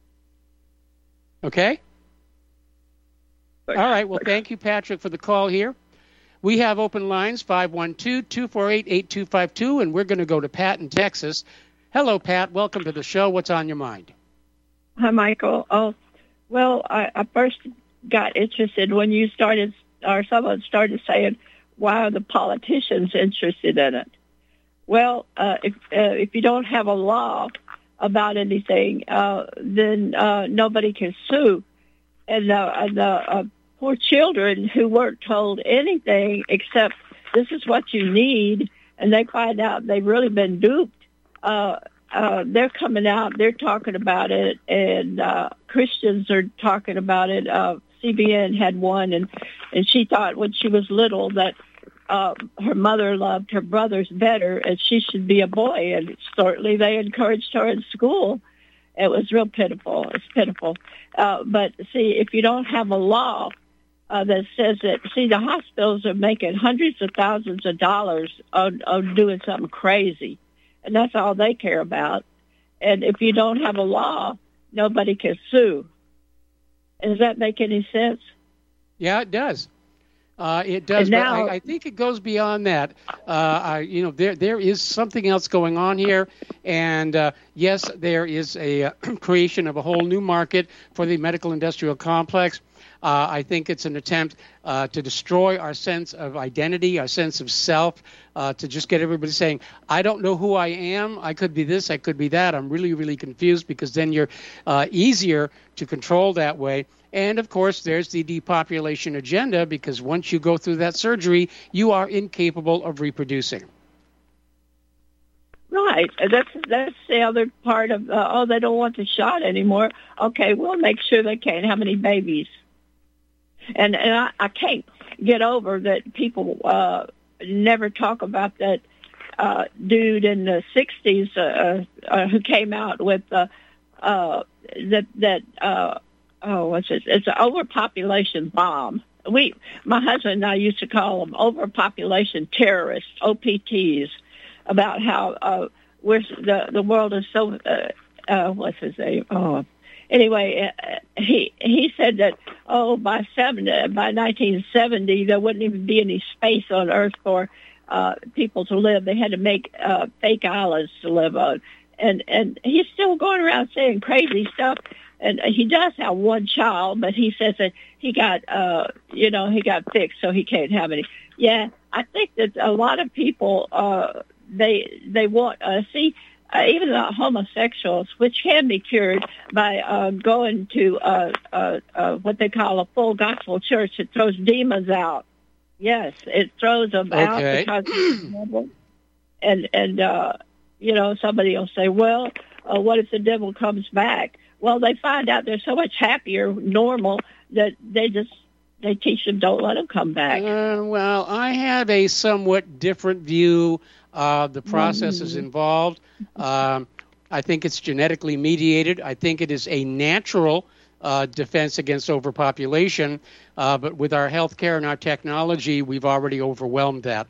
Okay. Thanks. All right. Well, Thanks. Thank you, Patrick, for the call here. We have open lines, five one two, two four eight, eight two five two, and we're going to go to Pat in Texas. Hello, Pat. Welcome to the show. What's on your mind? Hi, Michael. Oh, well, I, I first got interested when you started, or someone started saying, why are the politicians interested in it? Well, uh, if uh, if you don't have a law about anything, uh, then uh, nobody can sue. And uh, and the uh, poor children who weren't told anything except this is what you need, and they find out they've really been duped. Uh, uh, they're coming out, they're talking about it, and uh, Christians are talking about it. Uh, C B N had one, and, and she thought when she was little that uh, her mother loved her brothers better and she should be a boy, and certainly they encouraged her in school. It was real pitiful. It's pitiful. Uh, but see, if you don't have a law uh, that says that, see, the hospitals are making hundreds of thousands of dollars on, on doing something crazy, and that's all they care about. And if you don't have a law, nobody can sue. Does that make any sense? Yeah, it does. Uh, it does. And now, but I, I think it goes beyond that. Uh, I, you know, there there is something else going on here, and uh, yes, there is a uh, creation of a whole new market for the medical industrial complex. Uh, I think it's an attempt uh, to destroy our sense of identity, our sense of self, uh, to just get everybody saying, I don't know who I am. I could be this, I could be that. I'm really, really confused, because then you're uh, easier to control that way. And, of course, there's the depopulation agenda, because once you go through that surgery, you are incapable of reproducing. Right. That's that's the other part of, uh, oh, they don't want the shot anymore. Okay, we'll make sure they can't have any babies. And and I, I can't get over that people uh, never talk about that uh, dude in the sixties uh, uh, who came out with uh, uh, that that uh, oh what's it? It's an overpopulation bomb. We, my husband and I used to call them overpopulation terrorists, O P Ts, about how uh, we're the the world is so uh, uh, what's his name? Oh. Anyway, uh, he he said that, oh, by seven, uh, by nineteen seventy, there wouldn't even be any space on Earth for uh, people to live. They had to make uh, fake islands to live on. And, and he's still going around saying crazy stuff. And he does have one child, but he says that he got, uh, you know, he got fixed, so he can't have any. Yeah, I think that a lot of people, uh, they they want, uh, see, Uh, even the homosexuals, which can be cured by uh, going to uh, uh, uh, what they call a full gospel church. It throws demons out. Yes, it throws them okay. out because, and and uh, you know, somebody will say, well, uh, what if the devil comes back? Well, they find out they're so much happier, normal, that they just they teach them don't let them come back. Uh, well, I have a somewhat different view of the processes Mm-hmm. involved. Um, I think it's genetically mediated. I think it is a natural uh, defense against overpopulation. Uh, but with our healthcare and our technology, we've already overwhelmed that.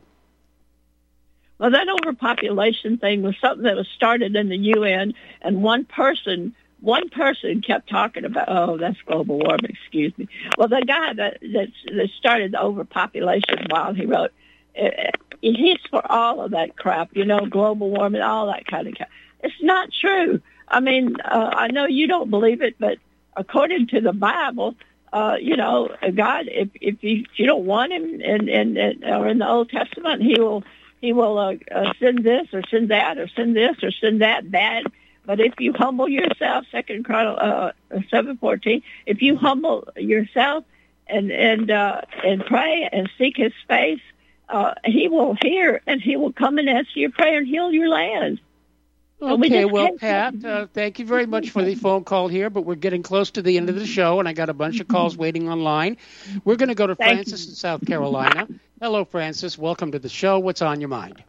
Well, that overpopulation thing was something that was started in the U N, and one person, one person kept talking about, oh, that's global warming, excuse me. Well, the guy that that, that started the overpopulation while he wrote, uh, he's for all of that crap, you know, global warming, all that kind of crap. It's not true. I mean, uh, I know you don't believe it, but according to the Bible, uh, you know, God, if if you, if you don't want Him, and and, and or in the Old Testament, He will He will uh, uh, send this or send that or send this or send that bad. But if you humble yourself, Second Chron uh, seven fourteen, if you humble yourself and and uh, and pray and seek His face, uh, He will hear and He will come and answer your prayer and heal your land. Okay, well, Pat, uh, thank you very much for the phone call here, but we're getting close to the end of the show, and I got a bunch of calls waiting online. We're going to go to Thank Francis in South Carolina. Hello, Francis. Welcome to the show. What's on your mind?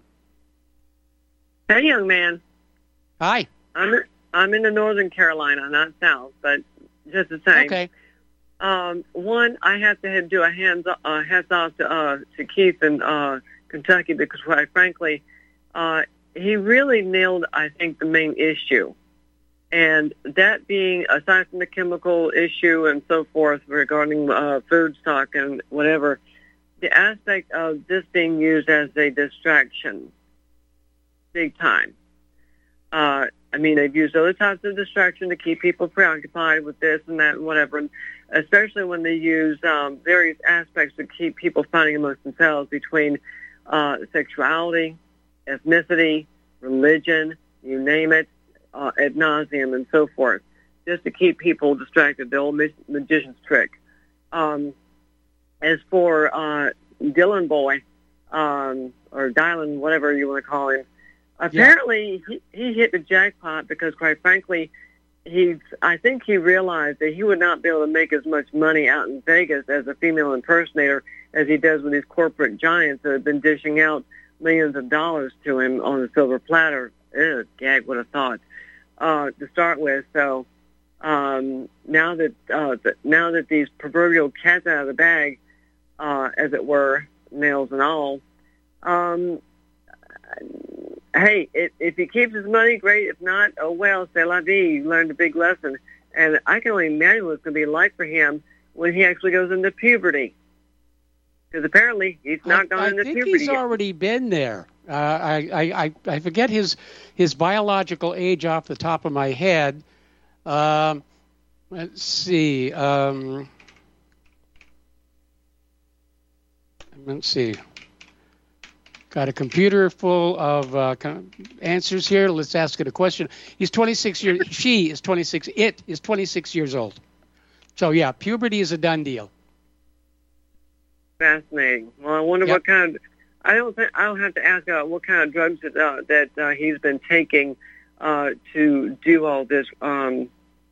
Hey, young man. Hi. I'm I'm in the Northern Carolina, not South, but just the same. Okay. Um, one, I have to do a hands uh, hats off to uh, to Keith in uh, Kentucky, because quite frankly, uh, he really nailed, I think, the main issue. And that being, aside from the chemical issue and so forth regarding uh, food stock and whatever, the aspect of this being used as a distraction, big time. Uh, I mean, they've used other types of distraction to keep people preoccupied with this and that and whatever. And especially when they use um, various aspects to keep people fighting amongst themselves between uh, sexuality, ethnicity, religion, you name it, uh, ad nauseum, and so forth, just to keep people distracted, the old mag- magician's trick. Um, as for uh, Dylan Boy, um, or Dylan, whatever you want to call him, apparently he, he hit the jackpot because, quite frankly, he's, I think he realized that he would not be able to make as much money out in Vegas as a female impersonator as he does with these corporate giants that have been dishing out millions of dollars to him on a silver platter. Ew, gag, what a thought, uh, to start with. So um, now that uh, the, now that these proverbial cats out of the bag, uh, as it were, nails and all, um, hey, if, if he keeps his money, great. If not, oh well, c'est la vie. You learned a big lesson. And I can only imagine what it's going to be like for him when he actually goes into puberty. Because apparently he's not gone I, into I think puberty he's yet. already been there. Uh, I, I, I, I forget his his biological age off the top of my head. Um, let's see. Um, let's see. Got a computer full of uh, answers here. Let's ask it a question. He's twenty-six years. She is twenty-six. It is twenty-six years old. So yeah, puberty is a done deal. Fascinating. Well, I wonder Yep. what kind of. I don't think I don't have to ask uh, what kind of drugs that uh, that uh, he's been taking uh, to do all this um,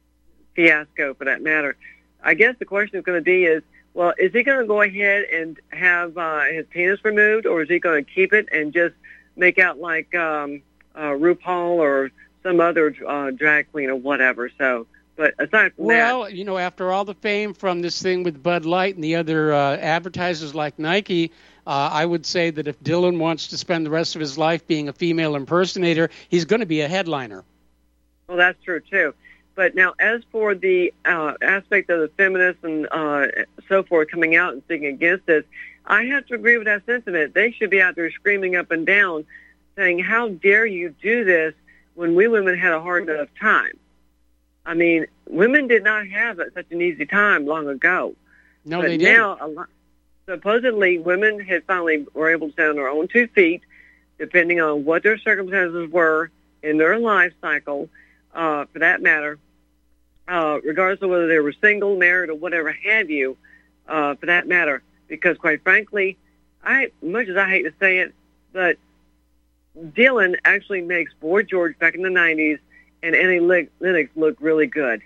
fiasco, for that matter. I guess the question is going to be is, well, is he going to go ahead and have uh, his penis removed, or is he going to keep it and just make out like um, uh, RuPaul or some other uh, drag queen or whatever? So, but aside from Well, that, you know, after all the fame from this thing with Bud Light and the other uh, advertisers like Nike, uh, I would say that if Dylan wants to spend the rest of his life being a female impersonator, he's going to be a headliner. well, that's true too. But now, as for the uh, aspect of the feminists and uh, so forth coming out and speaking against this, I have to agree with that sentiment. They should be out there screaming up and down, saying, "How dare you do this when we women had a hard enough time?" I mean, women did not have such an easy time long ago. No, but they didn't. now, a lot, supposedly, women had finally were able to stand on their own two feet, depending on what their circumstances were in their life cycle, uh, for that matter. Uh, regardless of whether they were single, married, or whatever have you, uh, for that matter. Because quite frankly, I, much as I hate to say it, but Dylan actually makes Boy George back in the nineties and Annie Lennox look really good.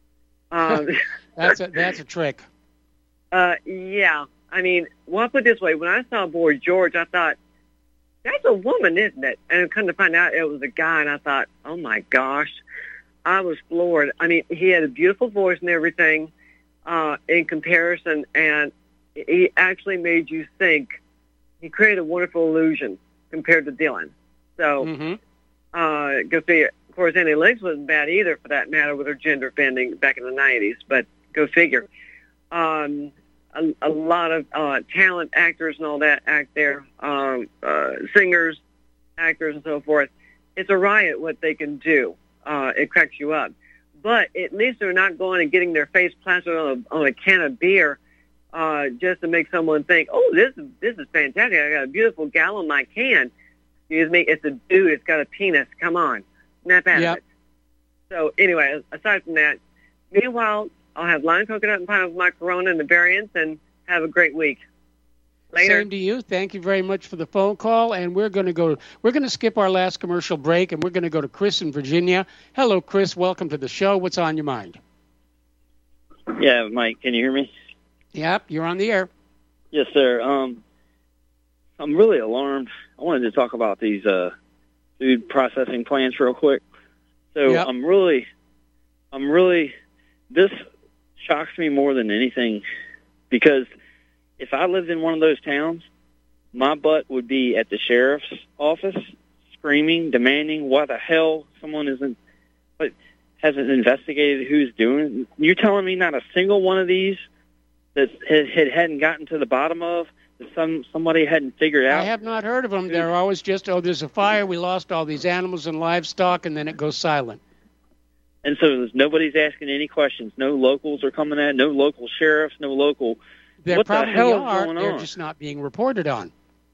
Um, That's a that's a trick. uh, yeah, I mean, well, I'll put it this way. When I saw Boy George, I thought, that's a woman, isn't it? And come to find out it was a guy, and I thought, oh my gosh. I was floored. I mean, he had a beautiful voice and everything uh, in comparison, and he actually made you think. He created a wonderful illusion compared to Dylan. So, Mm-hmm. uh, go figure. Of course, Annie Lennox wasn't bad either, for that matter, with her gender bending back in the nineties, but go figure. Um, a, a lot of uh, talent, actors and all that act there, um, uh, singers, actors and so forth. It's a riot what they can do. Uh, it cracks you up. But at least they're not going and getting their face plastered on a, on a can of beer uh, just to make someone think, oh, this is, this is fantastic. I got a beautiful gal on my can. Excuse me, it's a dude. It's got a penis. Come on. Snap out Yep. of it. So anyway, aside from that, meanwhile, I'll have lime coconut and pineapple my Corona and the variants, and have a great week. Later. Same to you. Thank you very much for the phone call. And we're going to go. We're going to skip our last commercial break, and we're going to go to Chris in Virginia. Hello, Chris. Welcome to the show. What's on your mind? Yeah, Mike, can you hear me? Yep, you're on the air. Yes, sir. Um, I'm really alarmed. I wanted to talk about these uh, food processing plants real quick. So Yep. I'm really, I'm really, this shocks me more than anything, because if I lived in one of those towns, my butt would be at the sheriff's office screaming, demanding why the hell someone isn't, but hasn't investigated who's doing it. You're telling me not a single one of these that had, had hadn't gotten to the bottom of, that some somebody hadn't figured out? I have not heard of them. They're always just, oh, there's a fire. We lost all these animals and livestock, and then it goes silent. And so there's, nobody's asking any questions. No locals are coming at, no local sheriffs, no local. There what probably the hell are. is going They're on? just not being reported on.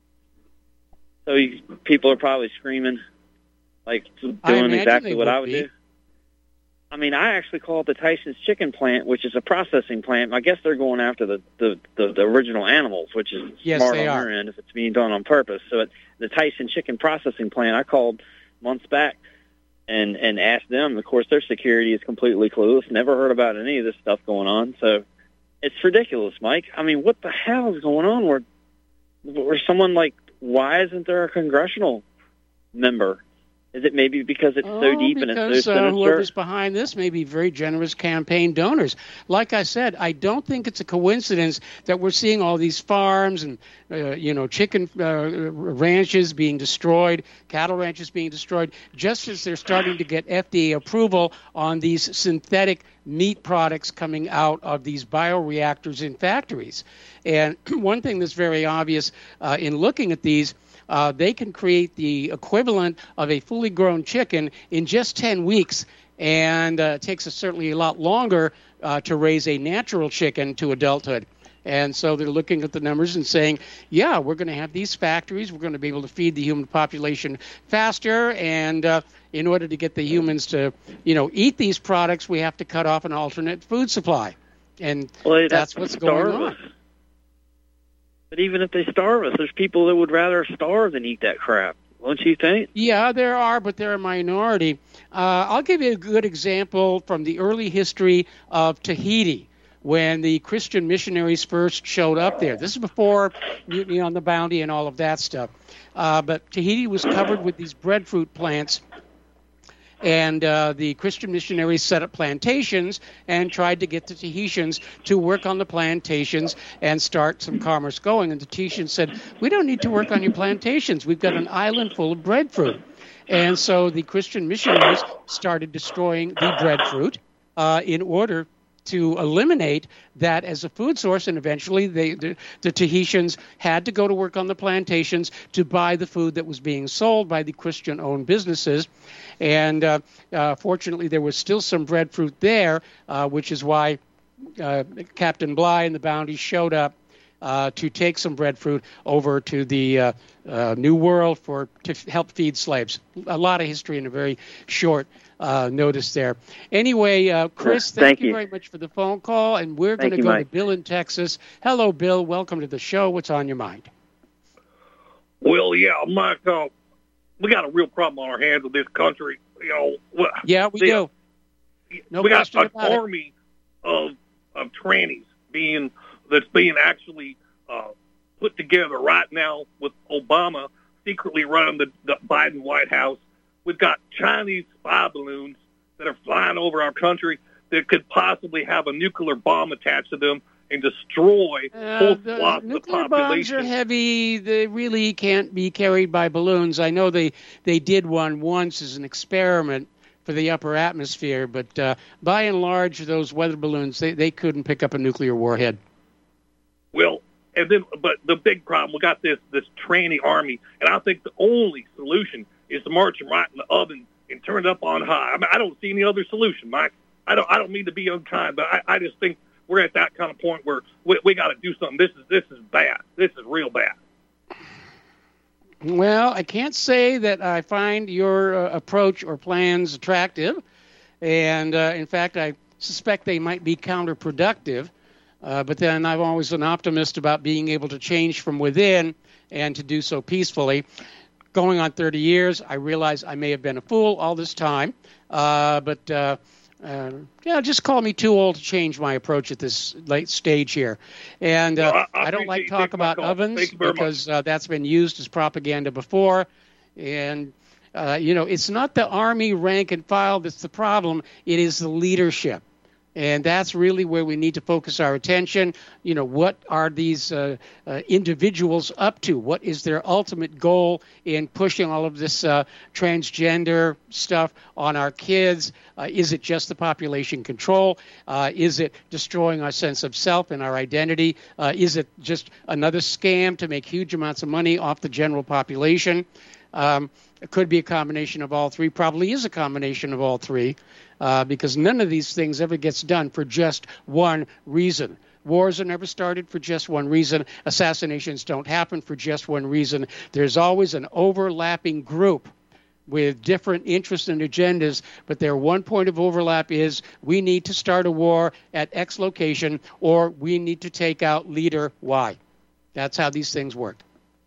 So you, people are probably screaming, like doing I imagine exactly they what would I would be. do. I mean, I actually call it the Tyson's Chicken Plant, which is a processing plant. I guess they're going after the, the, the, the original animals, which is Yes, smart they on are. their end if it's being done on purpose. So it, the Tyson Chicken Processing Plant, I called months back and, and asked them. Of course, their security is completely clueless. Never heard about any of this stuff going on. So it's ridiculous, Mike. I mean, what the hell is going on where, where someone like, why isn't there a congressional member? Is it maybe because it's Oh, so deep and it's because so uh, sinister? whoever's behind this may be very generous campaign donors. Like I said, I don't think it's a coincidence that we're seeing all these farms and uh, you know chicken uh, ranches being destroyed, cattle ranches being destroyed, just as they're starting to get F D A approval on these synthetic meat products coming out of these bioreactors in factories. And one thing that's very obvious uh, in looking at these, Uh, they can create the equivalent of a fully grown chicken in just ten weeks, and uh, it takes us certainly a lot longer uh, to raise a natural chicken to adulthood. And so they're looking at the numbers and saying, yeah, we're going to have these factories. We're going to be able to feed the human population faster. And uh, in order to get the humans to, you know, eat these products, we have to cut off an alternate food supply. And Well, that's that's what's going starve on. us. But even if they starve us, there's people that would rather starve than eat that crap. Don't you think? Yeah, there are, but they're a minority. Uh, I'll give you a good example from the early history of Tahiti, when the Christian missionaries first showed up there. This is before Mutiny on the Bounty and all of that stuff. Uh, but Tahiti was covered with these breadfruit plants, and uh, the Christian missionaries set up plantations and tried to get the Tahitians to work on the plantations and start some commerce going. And the Tahitians said, we don't need to work on your plantations. We've got an island full of breadfruit. And so the Christian missionaries started destroying the breadfruit uh, in order to eliminate that as a food source, and eventually they, the, the Tahitians had to go to work on the plantations to buy the food that was being sold by the Christian-owned businesses. And uh, uh, fortunately, there was still some breadfruit there, uh, which is why uh, Captain Bligh and the Bounty showed up uh, to take some breadfruit over to the uh, uh, New World for to f- help feed slaves. A lot of history in a very short uh, notice there. Anyway, uh, Chris, thank, Thank you you. very much for the phone call, and we're going Thank to you, go Mike. to Bill in Texas. Hello, Bill. Welcome to the show. What's on your mind? Well, yeah, Mike, uh, we got a real problem on our hands with this country. You know, well, Yeah, we the- do. No we got question an about it. army of of trannies being that's being actually uh, put together right now with Obama secretly running the, the Biden White House. We've got Chinese spy balloons that are flying over our country that could possibly have a nuclear bomb attached to them and destroy Uh, whole the swaths of the nuclear bombs population. are heavy. They really can't be carried by balloons. I know they, they did one once as an experiment for the upper atmosphere, but uh, by and large, those weather balloons, they, they couldn't pick up a nuclear warhead. Well, and then, but the big problem, we got this this tranny army, and I think the only solution is to march them right in the oven and turn it up on high. I mean, I don't see any other solution, Mike. I don't I don't mean to be unkind, but I, I just think we're at that kind of point where we, we got to do something. This is this is bad. This is real bad. Well, I can't say that I find your uh, approach or plans attractive, and uh, in fact, I suspect they might be counterproductive. Uh, but then I'm always an optimist about being able to change from within and to do so peacefully. Going on thirty years, I realize I may have been a fool all this time, uh, but uh, uh, yeah, just call me too old to change my approach at this late stage here. And uh, Well, I- I I don't like appreciate you talk taking my about call. ovens Thank you very because uh, that's been used as propaganda before. And, uh, you know, it's not the Army rank and file that's the problem. It is the leadership. And that's really where we need to focus our attention. You know, what are these uh, uh, individuals up to? What is their ultimate goal in pushing all of this uh, transgender stuff on our kids? Uh, is it just the population control? Uh, is it destroying our sense of self and our identity? Uh, is it just another scam to make huge amounts of money off the general population? Um, it could be a combination of all three, probably is a combination of all three, uh, because none of these things ever gets done for just one reason. Wars are never started for just one reason. Assassinations don't happen for just one reason. There's always an overlapping group with different interests and agendas, but their one point of overlap is we need to start a war at X location, or we need to take out leader Y. That's how these things work.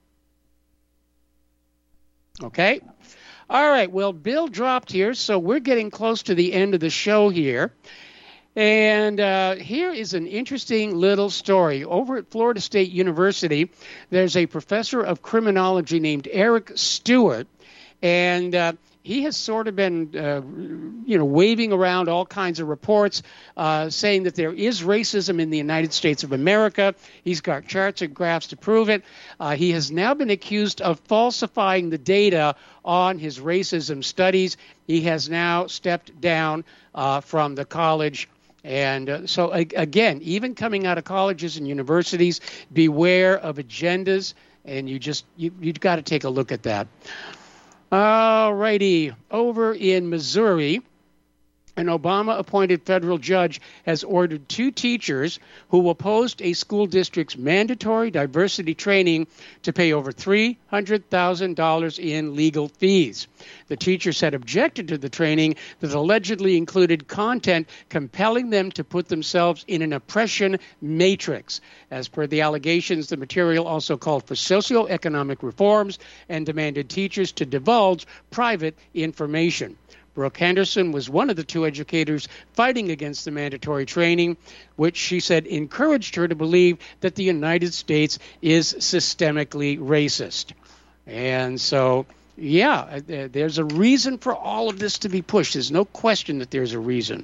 Okay? All right, well, Bill dropped here, so we're getting close to the end of the show here. And uh, here is an interesting little story. Over at Florida State University, there's a professor of criminology named Eric Stewart, and uh, he has sort of been, uh, you know, waving around all kinds of reports uh, saying that there is racism in the United States of America. He's got charts and graphs to prove it. Uh, he has now been accused of falsifying the data on his racism studies. He has now stepped down uh, from the college. And uh, so, a- again, even coming out of colleges and universities, beware of agendas, and you just, you, you've got to take a look at that. All righty. Over in Missouri, an Obama-appointed federal judge has ordered two teachers who opposed a school district's mandatory diversity training to pay over three hundred thousand dollars in legal fees. The teachers had objected to the training that allegedly included content compelling them to put themselves in an oppression matrix. As per the allegations, the material also called for socioeconomic reforms and demanded teachers to divulge private information. Brooke Henderson was one of the two educators fighting against the mandatory training, which she said encouraged her to believe that the United States is systemically racist. And so, yeah, there's a reason for all of this to be pushed. There's no question that there's a reason.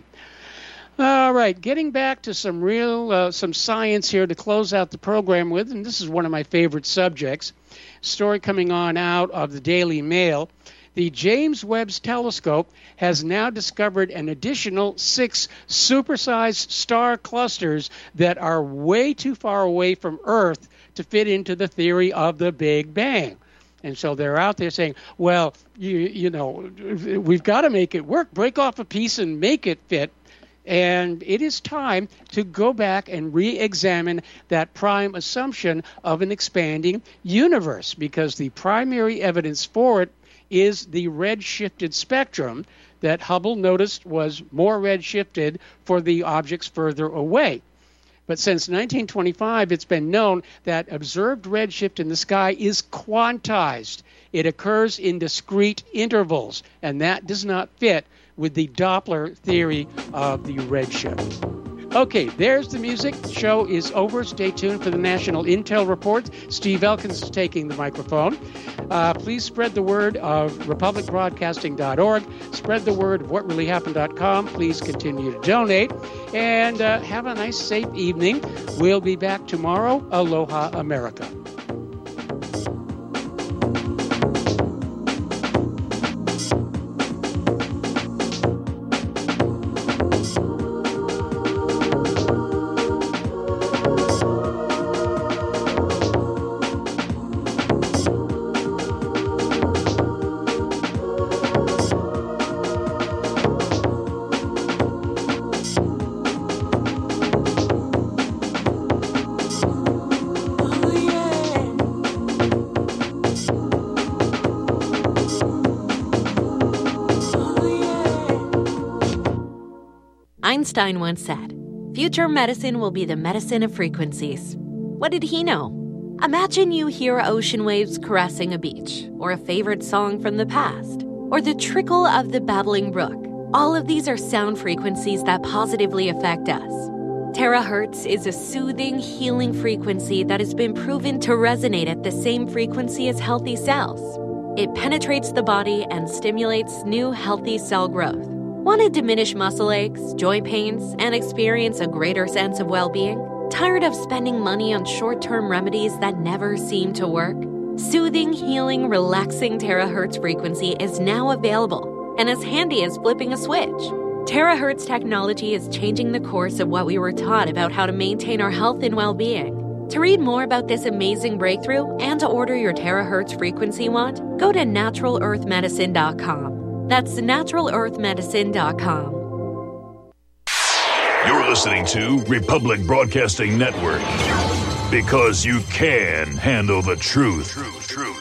All right, getting back to some real, uh, some science here to close out the program with, and this is one of my favorite subjects. Story coming on out of the Daily Mail. The James Webb Telescope has now discovered an additional six supersized star clusters that are way too far away from Earth to fit into the theory of the Big Bang. And so they're out there saying, well, you, you know, we've got to make it work. Break off a piece and make it fit. And it is time to go back and re-examine that prime assumption of an expanding universe, because the primary evidence for it is the red-shifted spectrum that Hubble noticed was more red-shifted for the objects further away. But since nineteen twenty-five, it's been known that observed redshift in the sky is quantized. It occurs in discrete intervals, and that does not fit with the Doppler theory of the redshift. Okay, there's the music. The show is over. Stay tuned for the National Intel Report. Steve Elkins is taking the microphone. Uh, please spread the word of republic broadcasting dot org. Spread the word of what really happened dot com. Please continue to donate. And uh, have a nice, safe evening. We'll be back tomorrow. Aloha, America. Einstein once said, "Future medicine will be the medicine of frequencies." What did he know? Imagine you hear ocean waves caressing a beach, or a favorite song from the past, or the trickle of the babbling brook. All of these are sound frequencies that positively affect us. Terahertz is a soothing, healing frequency that has been proven to resonate at the same frequency as healthy cells. It penetrates the body and stimulates new, healthy cell growth. Want to diminish muscle aches, joint pains, and experience a greater sense of well-being? Tired of spending money on short-term remedies that never seem to work? Soothing, healing, relaxing terahertz frequency is now available and as handy as flipping a switch. Terahertz technology is changing the course of what we were taught about how to maintain our health and well-being. To read more about this amazing breakthrough and to order your terahertz frequency wand, go to natural earth medicine dot com. That's natural earth medicine dot com. You're listening to Republic Broadcasting Network, because you can handle the truth. Truth, truth.